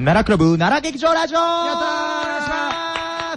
奈良クラブ奈良劇場ラジオやったー、 お願いします。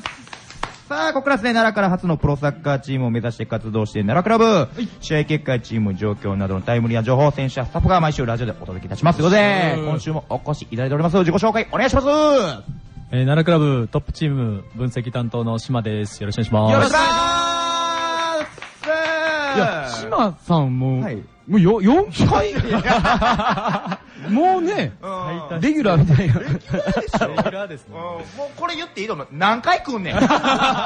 さあ、ここからですね、奈良から初のプロサッカーチームを目指して活動している奈良クラブ、試合結果やチーム状況などのタイムリーな情報を選手やスタッフが毎週ラジオでお届けいたします。ということで、今週もお越しいただいております。自己紹介お願いします。 奈良クラブトップチーム分析担当の島です。よろしくお願いします。 よろしくお願いします。 いや、島さんも、もう4回もうね、レギュラーみたいな。 レギュラーですね。 もうこれ言っていいと思う。何回来んねん。 ほん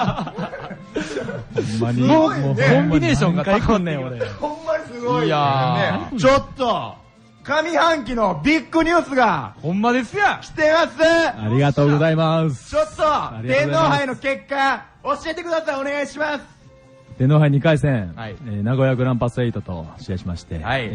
まに。 もうコンビネーションが何回来んねん、俺。 ほんまにすごい。 いやちょっと、上半期のビッグニュースがほんまですや。 来てます。 ありがとうございます。 ちょっと、天皇杯の結果、教えてください。お願いします。 天皇杯2回戦、 はい名古屋グランパス8と試合しまして、 はい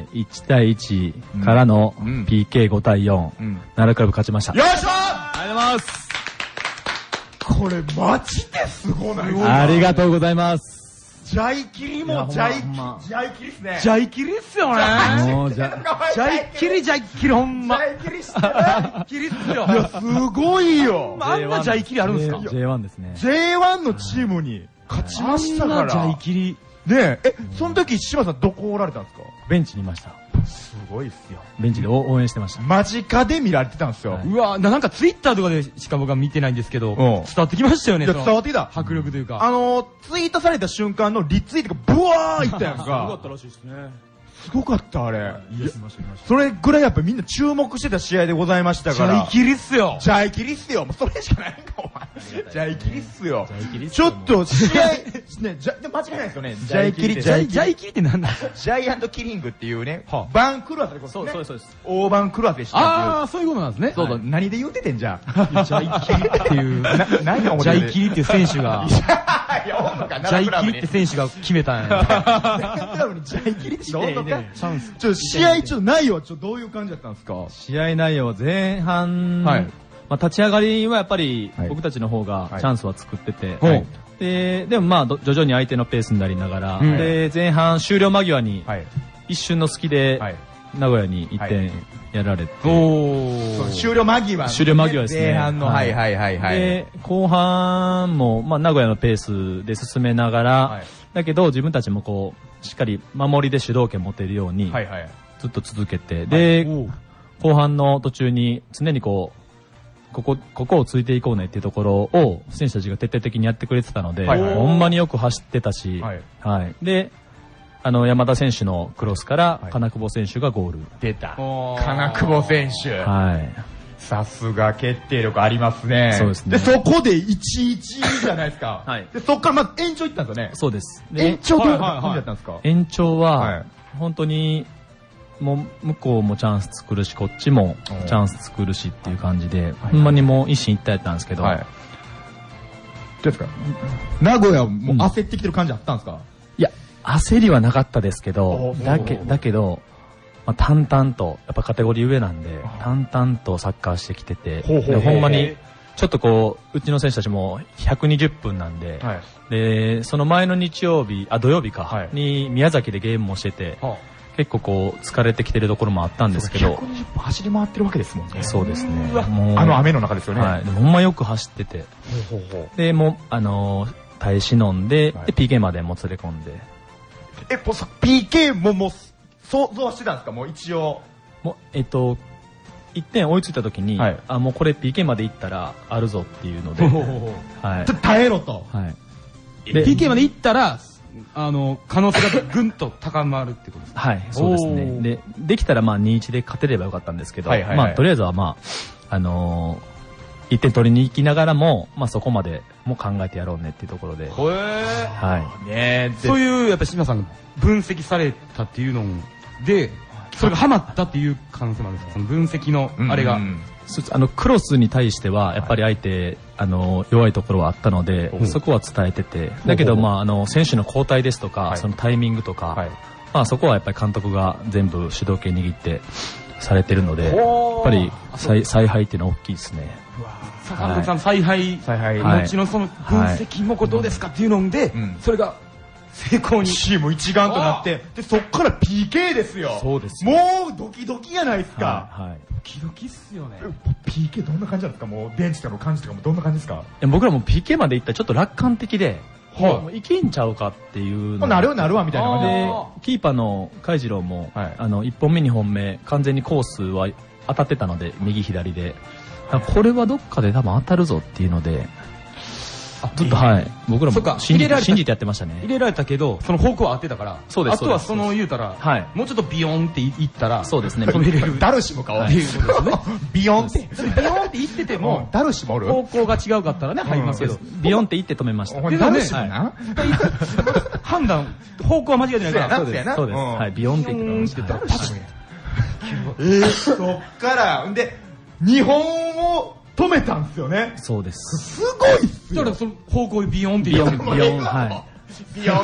1対1からの PK5 対4、奈良クラブ勝ちました。 よいしょありがとうございます。 これマジですごないですか。 ありがとうございます。 ジャイキリもジャイキリっすね。 ジャイキリっすよね。 もうジャイキリほんま。 ジャイキリしてる。 キリっすよ。 いや、すごいよ。 あんなジャイキリあるんですか？ J1 ですね。 J1 のチームに勝ちましたから。 ジャイキリ。 ねえ、その時柴さんどこおられたんですか？ ベンチにいました。 すごいっすよ。 ベンチで応援してました。 間近で見られてたんですよ。 うわ、なんかツイッターとかでしか僕は見てないんですけど、伝わってきましたよね。 いや、伝わってきた。 迫力というか。 ツイートされた瞬間のリツイートがブワーいったやんか。 すごかったらしいですね。 すごかったあれ。 いや、すみません。 それぐらいやっぱみんな注目してた試合でございましたから。 ジャイキリっすよ。 ジャイキリっすよ。もうそれしかないんか、お前。ジャイキリっすよ。 ジャイキリっすちょっと試合、ね、でも間違いないですよね。ジャイキリ、 ジャイキリって何なんですか？ ジャイアントキリングっていうね、バンクルアスでことですね。 そうです。 大番クルアスでしたっていう。 ああ、そういうことなんですね。 そうそう、何で言うててんじゃん。 ジャイキリっていう、 何が思ジャイキリっていう選手が、 いや、おんのか、 ジャイキリって選手が決めたんや。 奈良クラブにジャイキリっておんのか。 チャンス。 ちょっと試合、ちょっと内容はどういう感じだったんですか？ 試合内容前半、 はいまあ、立ち上がりはやっぱりはい僕たちの方がチャンスは作ってて、 はいでもまあ徐々に相手のペースになりながら、 うんで前半終了間際にはい。 一瞬の隙ではい。 名古屋に1点やられて、 終了間際。 終了間際ですね前半の、はいはいはいはい。 で後半も、まあ、名古屋のペースで進めながら、 はいだけど自分たちもこうしっかり守りで主導権持てるようにはいはい。 ずっと続けて、で後半の途中に常にここをついていこうねっていうところを選手たちが徹底的にやってくれてたので、 はいはいほんまによく走ってたし、 はいはいで山田選手のクロスからはい金久保選手がゴール、 出た。金久保選手。 はいさすが決定力ありますね。 そうですねで、そこで1-1じゃないですか。 はいで、そこからまず延長いったんですよね。 そうですで延長どういう感じだったんですか？ 延長ははい本当にもう向こうもチャンス作るしこっちもチャンス作るしっていう感じで、ほんまにもう一進一退やったんですけど、 はい。どうですか？名古屋もう焦ってきてる感じあったんですか？ いや焦りはなかったですけどおだけど、まあ、淡々とやっぱカテゴリー上なんで淡々とサッカーしてきてて、でほんまにちょっとこううちの選手たちも120分なんで、 はい。 でその前の土曜日か、 はいに宮崎でゲームもしてて、結構こう疲れてきてるところもあったんですけど、 120分走り回ってるわけですもんね。 そうですね。 もうあの雨の中ですよね。 はい。でもほんまよく走ってて、 ほうほうほう。 でもう耐え忍んで、 はいで PK までもつれ込んで、 PK もう想像はしてたんですか？もう一応。 もう1点追いついた時に、 はいもうこれ PK まで行ったらあるぞっていうので、はいちょっと耐えろと。 はい。 で PK まで行ったら、可能性がぐんと高まるってことですか？ はい、そうですね。 おーできたらまあ 2-1 で勝てればよかったんですけど、 はいはいはいまあとりあえずはまあ1点取りに行きながらも、まあそこまでも考えてやろうねっていうところで、はい。 ねえ、 そういうやっぱ島さんが分析されたっていうので、それがハマったっていう可能性もあるんですか？その分析のあれが。 クロスに対してはやっぱり相手、弱いところはあったので、そこは伝えてて、だけどまあ選手の交代ですとか、 はいそのタイミングとか、 はいまあそこはやっぱり監督が全部主導権握ってされてるので、やっぱり采配っていうのは大きいですね。 監督さん采配はい後のその分析もこれどうですかっていうので、それが成功にチーム一丸となって、でそっから PK ですよ。 そうですもうドキドキやないですか。 はい。 キドキっすよね。 PK どんな感じなんですか？もうベンチとかの感じとかもどんな感じですか？ 僕らも PK まで行ったらちょっと楽観的で、もういけんちゃうかっていうの。 なるわみたいな感じで。 キーパーの海次郎も、1本目2本目完全にコースは当たってたので、右左で、これはどっかで多分当たるぞっていうので、ちょっと僕らも信じてやってましたね。 入れられたけど、その方向は合ってたから、あとはその言うたら、もうちょっとビヨンっていったら、 そうですね。 ダルシムかっていうことですね。ビヨンって。 ビヨンって言ってても、 ダルシムおる？ 方向が違うかったらね、入りますけど。 ビヨンって言って止めました。 ダルシムな？ 判断、方向は間違えてないから。 そうです。そうです。ビヨンって言ってダルシムや。そっから、で、日本を止めたんですよね。 そうです。 すごいっすよ。 だからその方向でビヨンってビヨン、はい。 ビヨン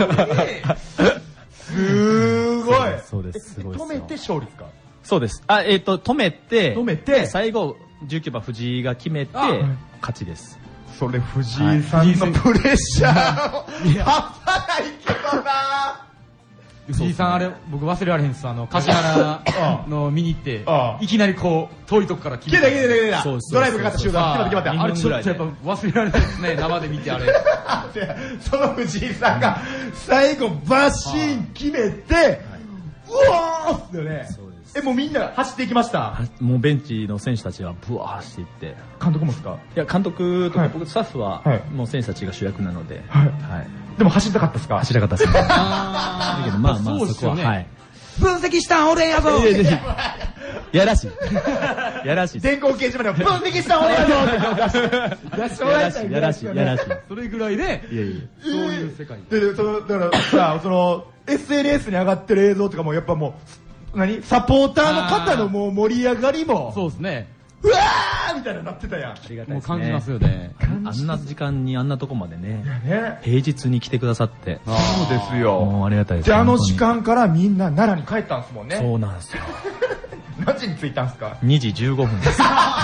すごい。 そうです。 止めて勝利ですか？ そうです。止めて、最後、19番藤井が決めて、勝ちです。 それ藤井さんのプレッシャー、半端ないけどな。 藤井さんあれ僕忘れられへんっす。柏原の見に行っていきなりこう遠いとこから決めたドライブかかったシュート決まったあれちょっとやっぱ忘れられないですね。生で見てあれその藤井さんが最後バシーン決めてうわーっすよね。もうみんな走っていきました？ もうベンチの選手たちはブワー走っていって。 監督もですか？ いや監督とか僕スタッフはもう選手たちが主役なので。 でも走りたかったですか？ 走りたかったですね。だけどまあそこは分析したん俺やぞ。 やらしい。やらしい。 電光掲示板で分析したん俺やぞ。 やらしい。 それぐらいでそういう世界。 だからさ、その SNS に上がってる映像とかもやっぱもうサポーターの方のもう盛り上がりもそうですね。 うわーみたいななってたやん。 もう感じますよね。 あんな時間にあんなとこまでね、平日に来てくださって。 そうですよ。 もうありがたいです。 で、あの時間からみんな奈良に帰ったんですもんね。 そうなんですよ。 何時に着いたんですか ？2時15分です。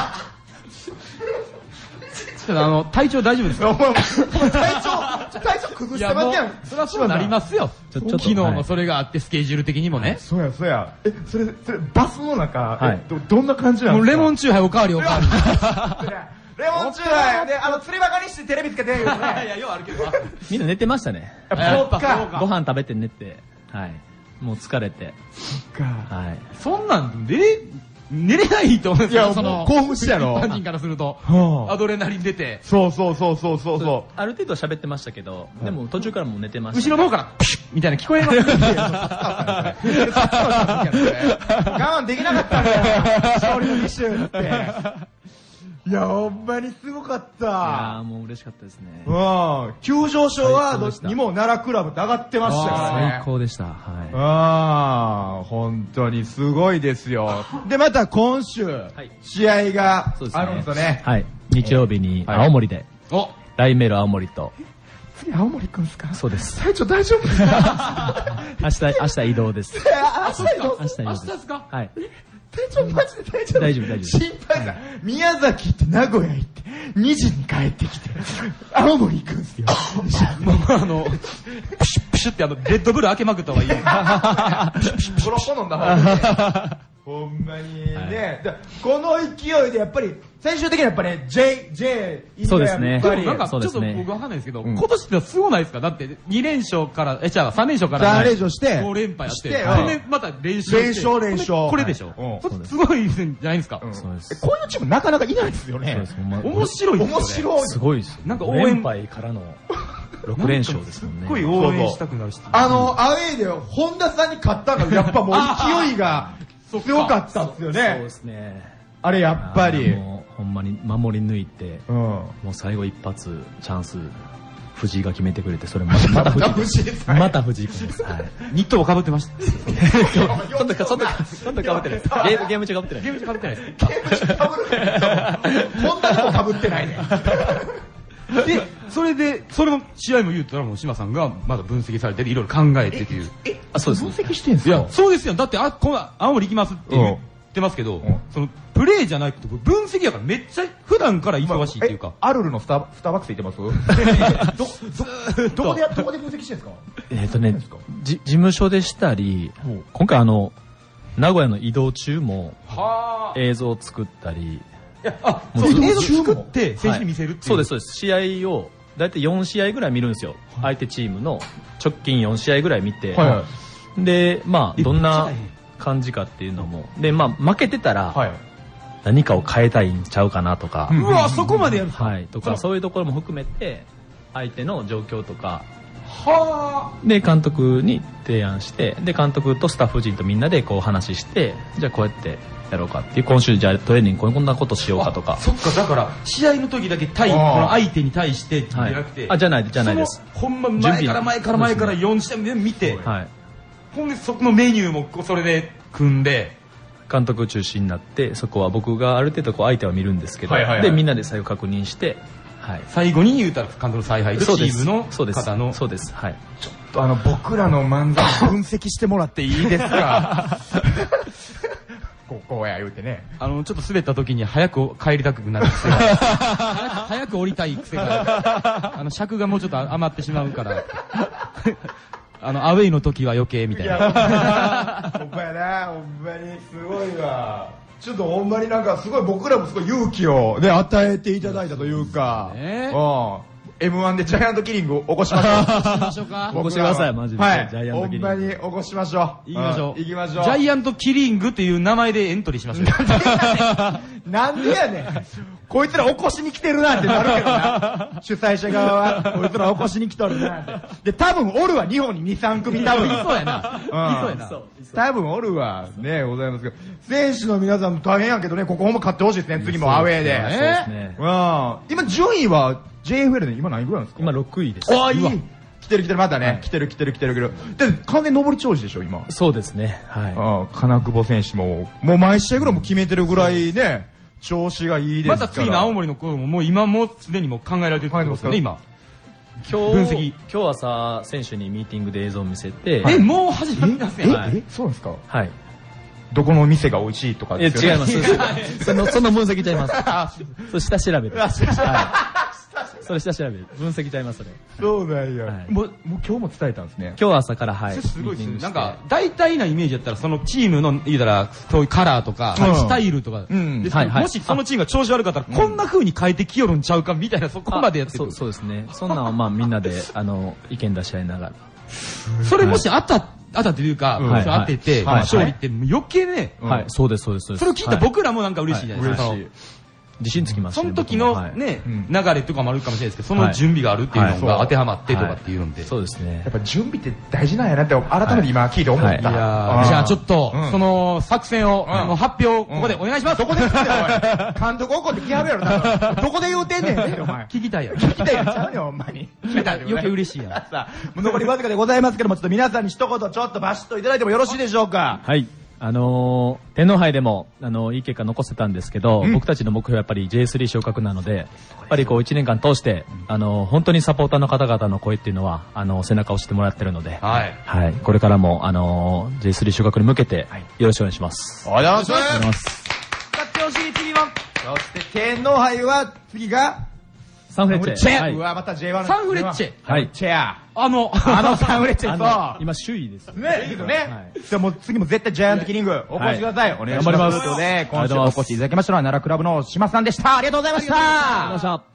体調大丈夫ですか？ 体調崩してますやん。 そりゃそうなりますよ。昨日もそれがあってスケジュール的にもね。 そうや。それバスの中どんな感じなんですか？ レモンチューハイおかわり。レモンチューハイで釣りバカにしてテレビつけてるよね。 いやようあるけど。 みんな寝てましたね。 そうか。 ご飯食べて寝て、もう疲れて。 そんなん寝れないと思うんですよ。 興奮してやろ。 一般人からするとアドレナリン出て。 そう。 ある程度喋ってましたけど、でも途中からもう寝てました。 後ろの方からプシュッみたいな聞こえます。 我慢できなかったんだよ。勝利の2周って。いや、ほんまにすごかった。いやもう嬉しかったですね。 急上昇ワードにも奈良クラブって上がってましたからね。 最高でした。 本当にすごいですよ。で、また今週、試合があるんですよね。 日曜日に青森で、ライメル青森と。 次青森くんすか？ そうです。 隊長大丈夫ですか？ 明日移動です。 明日ですか？ はい。 隊長マジで大丈夫。心配だ。宮崎行って名古屋行って2時に帰ってきて青森行くんすよ。 もうプシュップシュッってレッドブル開けまくった方がいい。 プロポ飲んだ方がいい。ほんまにね。この勢いでやっぱり最終的にはやっぱり J そうですね。 なんかちょっと僕わかんないですけど、今年ってすごないですか？だって2連勝から3連勝から 3連勝して 5連敗やって、でまた連勝して連勝これでしょ。すごいんじゃないですか？こういうチームなかなかいないですよね。 面白いですよね。 すごいです。なんか応援敗からの6連勝ですもんね。 すっごい応援したくなるし。 アウェイで本田さんに勝ったのがやっぱもう勢いが強かったっすよね。 そうですね。 あれやっぱりほんまに守り抜いて、もう最後一発チャンス藤井が決めてくれて、それまた藤井君です。 ニットを被ってました。 そんな被ってないです。ゲーム中被ってない。 ゲーム中被ってないです。 ゲーム中被ってない。こんなの被ってないね。 で、それも試合も言うたらもう島さんがまだ分析されていろいろ考えてっていう。 そうです。 分析してんすか？ いや、そうですよ。だって青森行きますって言ってますけど、そのプレーじゃなくて分析やからめっちゃ普段から忙しいっていうか。 アルルのスターバックス行ってます？どこで分析してんすか？ 事務所でしたり、今回名古屋の移動中も映像を作ったり、 そう映像作って選手に見せるっていう。 そうですそうです。試合をだいたい4試合ぐらい見るんですよ。相手チームの直近4試合ぐらい見て、でまあどんな感じかっていうのも、でまあ負けてたら何かを変えたいんちゃうかなとか、 うわそこまでやる。 はいとかそういうところも含めて相手の状況とか。 はで監督に提案して、で監督とスタッフ陣とみんなでこう話して、じゃあこうやってやろうかっていう、今週じゃあトレーニングこんなことしようかとか。 そっか、だから試合の時だけこの相手に対してじゃなくて、 じゃないです。 ほんま前から4試合で見て、ほんでそこのメニューもそれで組んで。 監督中心になって、そこは僕がある程度こう相手は見るんですけど、でみんなで最後確認して。 最後に言うたら監督の采配でチームの方の。 そうです。はい。 ちょっと僕らの漫才分析してもらっていいですか？こうや言うてね。 ちょっと滑った時に早く帰りたくなる癖が。早く降りたい癖が。尺がもうちょっと余ってしまうから。アウェイの時は余計みたいな。 ほんまやな、ほんまにすごいわ。ちょっとほんまになんかすごい僕らもすごい勇気をね与えていただいたというか、M1 でジャイアントキリングを起こしましょう。 起こしましょうか。 起こしてください、マジで。 はい。ジャイアントキリング。ほんまに起こしましょう。 行きましょう。 行きましょう。 ジャイアントキリングっていう名前でエントリーしましょう。 なんでやねん。こいつら起こしに来てるなってなるけどな。主催者側は、こいつら起こしに来とるなって。で、多分おるわ、日本に2、3組多分。 そうやな。そうやな。 多分おるわ。ね、ございますけど。選手の皆さんも大変やけどね、ここほんま勝ってほしいですね、次もアウェーで。 そうですね。 今、順位は、JFL で今何位ぐらいなんですか？ 今6位です。 ああ、いい。来てるまたね。来てる。で、完全に上り調子でしょ、今。 そうですね。はい。 金久保選手も毎試合ぐらいも決めてるぐらいね、調子がいいですから。 また次の青森の頃も、もう今もすでにもう考えられてるってことですかね、今。 今日朝、選手にミーティングで映像を見せて。 もう始まりません。 そうですか？はい。 どこの店が美味しいとかですよね。 違います。その分析ちゃいます。それ下調べです。それ下調べ分析ちゃいます、それ。 そうなんや。もう今日も伝えたんですね。 今日朝から、はい。 すごいですね。なんか、大体なイメージだったら、そのチームの、言うたら、そういうカラーとか、スタイルとか、もしそのチームが調子悪かったら、こんな風に変えてきよるんちゃうかみたいな、そこまでやってる。 そうですね。そんなんはまあみんなで、意見出し合いながら。 それもし当たってというか、当てて、勝利って余計ね。 はい、そうです。それを聞いた僕らもなんか嬉しいじゃないですか。 自信つきますね。その時のね、流れとかもあるかもしれないですけど、その準備があるっていうのが当てはまってとかっていうので。 そうですね。 やっぱ準備って大事なんやなって改めて今聞いて思った。じゃあちょっと、その作戦を、発表、ここでお願いします。 どこで言ってんねん、監督怒って来はるやろな。どこで言うてんねん、お前。 聞きたいやろ。 聞きたいやろ、ちゃうよ、ほんまに。 聞きたい。余計嬉しいや。 さあ、残りわずかでございますけども、ちょっと皆さんに一言ちょっとバシッといただいてもよろしいでしょうか。 はい。天皇杯でも、いい結果残せたんですけど、僕たちの目標はやっぱり J3 昇格なので、やっぱりこう1年間通して、本当にサポーターの方々の声っていうのは、背中を押してもらってるので、はい。これからも、J3 昇格に向けて、よろしくお願いします。 おはようございます。 勝ってほしい、次は。 そして、天皇杯は、次が、 サンフレッチェ。 うわ、また J1 サンフレッチェ。 はい。 チェア。 サンフレッチェ、そう。 今、首位です。 ね。じゃあもう次も絶対ジャイアントキリング、お越しください。お願いします。頑張ります。ということで、今週お越しいただきましたのは、奈良クラブの島さんでした。ありがとうございました。 ありがとうございました。